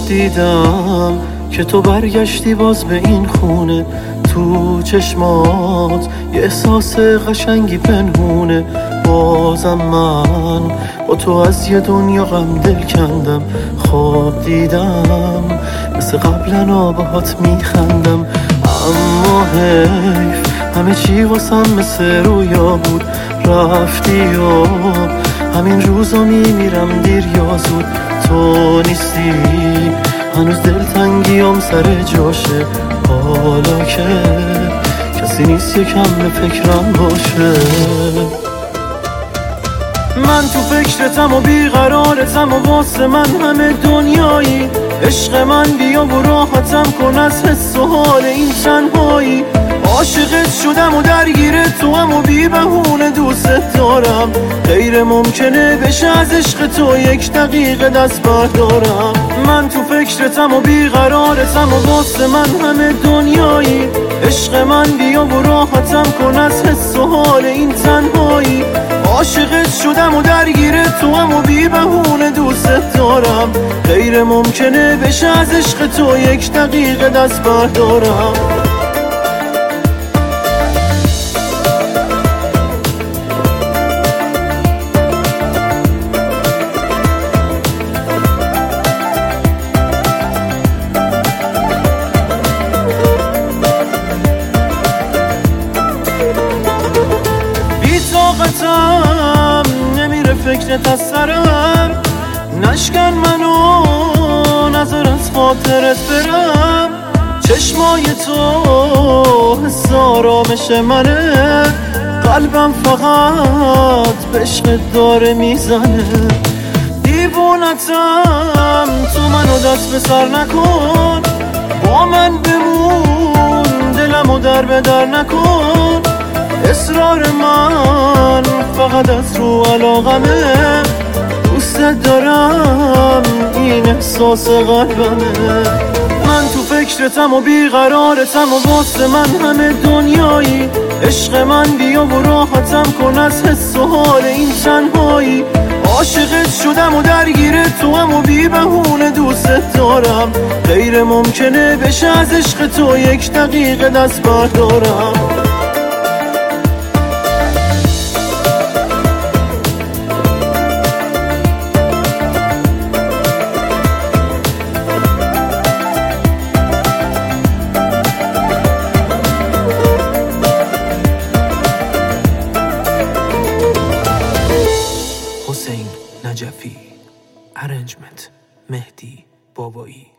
دیدم که تو برگشتی باز به این خونه، تو چشمات یه احساس قشنگی پنهونه. بازم من با تو از یه دنیا غم دل کندم، خواب دیدم مثل قبلا باهات میخندم. اما حیف همه چی واسم مثل رویا بود، رفتی و همین روزا میمیرم دیر یا زود. تو نیستی هنوز دلتنگیام سر جاشه، حالا که کسی نیست یکم به فکرم باشه. من تو فکرتم و بیقرارتم و واسه من همه دنیایی. عشق من بیا و راحتم کن از حس و حال این تنهایی. عاشقت شدم و درگیر تو هم و بی بهونه دوست دارم. غیر ممکنه بشه از عشق تو یک دقیقه دست بردارم. من تو فکرتم و بیقرارتم و واسه من همه دنیایی. عشق من بیا و راحتم کن از حس و حال این تنهایی. عاشقت شدم و درگیر تو هم و بی بهونه دوست دارم. غیر ممکنه بشه از عشق تو یک دقیقه دست بردارم. طاقتم نمیره فکرت از سرم، نشکن منو نظر از خاطرت برم. چشمای تو حس آرامش منه، قلبم فقط به عشقت داره میزنه. دیوونتم تو منو دست به سر نکن، با من بمون دلمو در به در نکن. اصرار من فقط از رو علاقمه، دوست دارم این احساس قلبمه. من تو فکرتم و بیقرارتم و واسه من همه دنیایی. عشق من بیا و راحتم کن از حس و حال این تنهایی. عاشقت شدم و درگیر تو هم و بی بهونه دوست دارم. غیر ممکنه بشه از عشق تو یک دقیقه دست بردارم. حسین نجفی. ارنجمنت مهدی بابایی.